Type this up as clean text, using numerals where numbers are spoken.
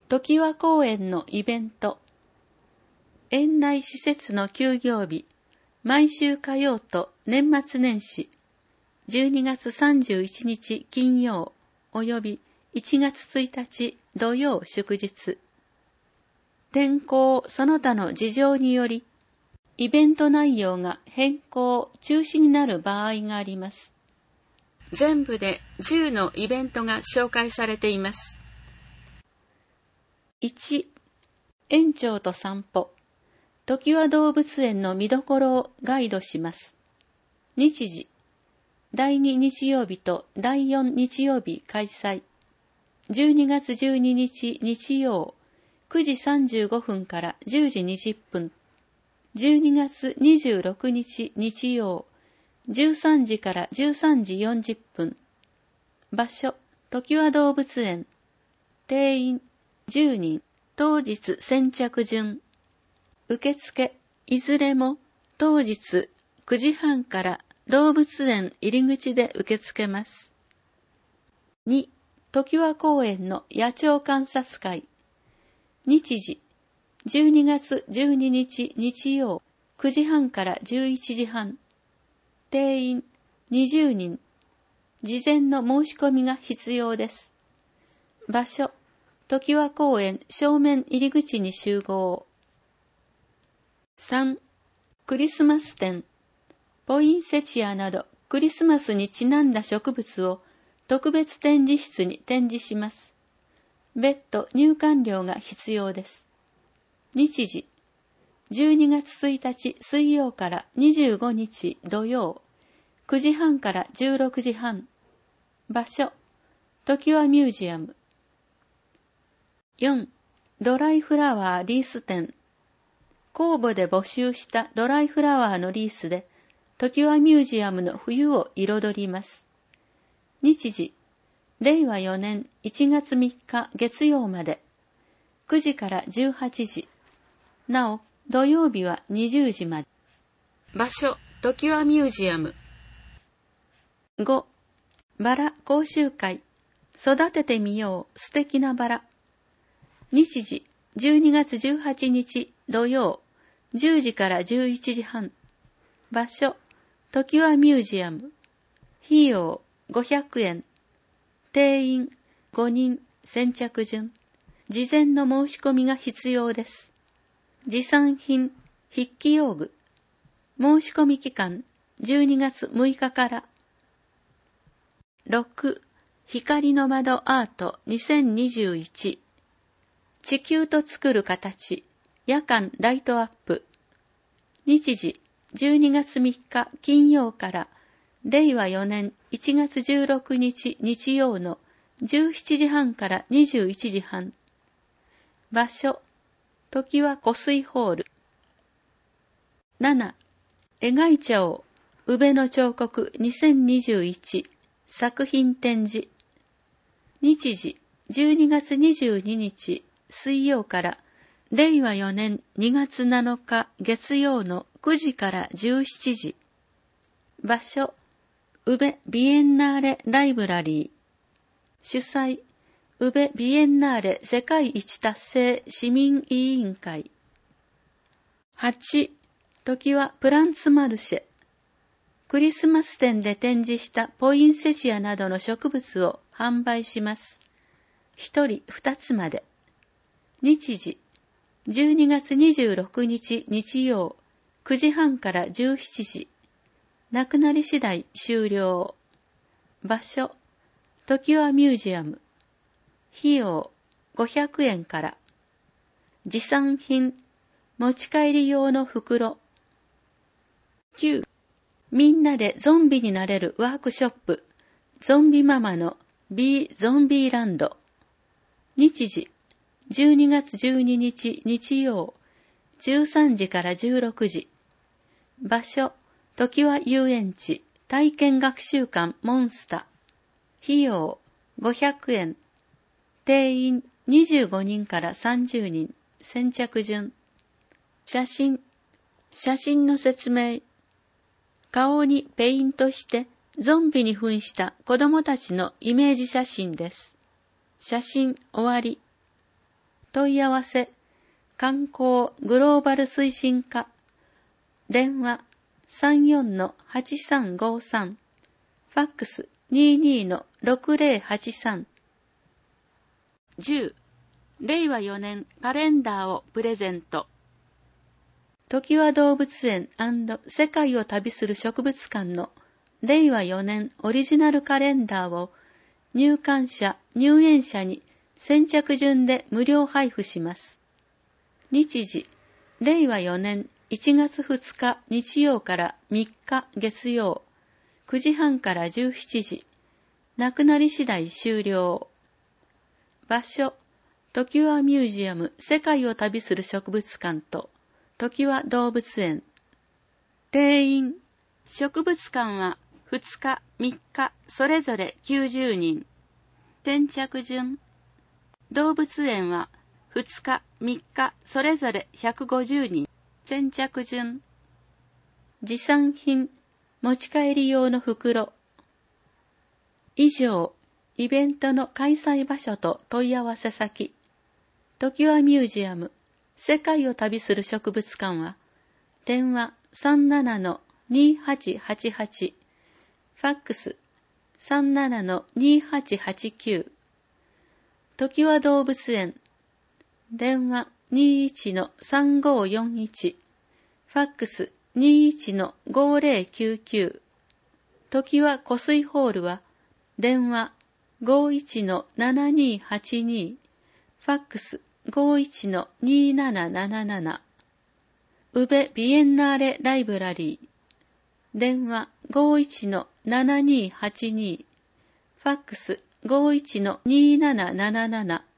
常盤公園のイベント。園内施設の休業日、毎週火曜と年末年始、12月31日金曜および1月1日土曜祝日。天候その他の事情により、イベント内容が変更・中止になる場合があります。全部で10のイベントが紹介されています。1、園長と散歩。常盤動物園の見どころをガイドします。日時、第2日曜日と第4日曜日開催。12月12日日曜、9時35分から10時20分。12月26日日曜、13時から13時40分。場所、常盤動物園。定員、10人。当日先着順。受付、いずれも当日9時半から動物園入り口で受け付けます。2、常盤公園の野鳥観察会。日時、12月12日日曜、9時半から11時半。定員20人。事前の申し込みが必要です。場所、常盤公園正面入り口に集合。3、クリスマス展。ポインセチアなどクリスマスにちなんだ植物を特別展示室に展示します。別途入館料が必要です。日時、12月1日水曜から25日土曜、9時半から16時半。場所、常盤ミュージアム。4、ドライフラワーリース展。公募で募集したドライフラワーのリースで、常盤ミュージアムの冬を彩ります。日時、令和4年1月3日月曜まで、9時から18時。なお、土曜日は20時まで。場所、常盤ミュージアム。5、バラ講習会。育ててみよう素敵なバラ。日時、12月18日土曜、10時から11時半。場所、常盤ミュージアム。費用500円。定員5人先着順。事前の申し込みが必要です。持参品、筆記用具。申し込み期間12月6日から。6、光の窓アート2021。地球と作る形、夜間ライトアップ。日時、12月3日金曜から令和4年1月16日日曜の17時半から21時半。場所、常盤湖水ホール。7、描いちゃおう、宇部の彫刻2021作品展示。日時、12月22日水曜から令和4年2月7日月曜の9時から17時。場所、宇部ビエンナーレライブラリー。主催、宇部ビエンナーレ世界一達成市民委員会。8、常盤プランツマルシェ。クリスマス展で展示したポインセチアなどの植物を販売します。1人2つまで。日時、12月26日日曜、9時半から17時。なくなり次第終了。場所、常盤ミュージアム。費用500円から。持参品、持ち帰り用の袋。9、みんなでゾンビになれるワークショップ、ゾンビママの B ゾンビーランド。日時、12月12日日曜、13時から16時。場所、常盤遊園地体験学習館モンスター。費用500円。定員25人から30人。先着順。写真の説明。顔にペイントしてゾンビに扮した子供たちのイメージ写真です。写真終わり。 問い合わせ、観光グローバル推進課、電話34-8353、ファックス22-6083。10、令和4年カレンダーをプレゼント。常盤動物園&世界を旅する植物館の令和4年オリジナルカレンダーを入館者・入園者に先着順で無料配布します。日時、令和4年1月2日日曜から3日月曜、9時半から17時、なくなり次第終了。場所、常盤ミュージアム世界を旅する植物館と常盤動物園。定員、植物館は2日、3日、それぞれ90人。先着順。動物園は2日、3日、それぞれ150人。先着順。持参品、持ち帰り用の袋。以上、イベントの開催場所と問い合わせ先。常盤ミュージアム、世界を旅する植物館は、電話37-2888、ファックス37-2889、常盤動物園、電話21-3541、ファックス21-5099、常盤湖水ホールは、電話51-7282、ファックス51-2777、宇部ビエンナーレライブラリー、電話51-7282、ファックス51-2777、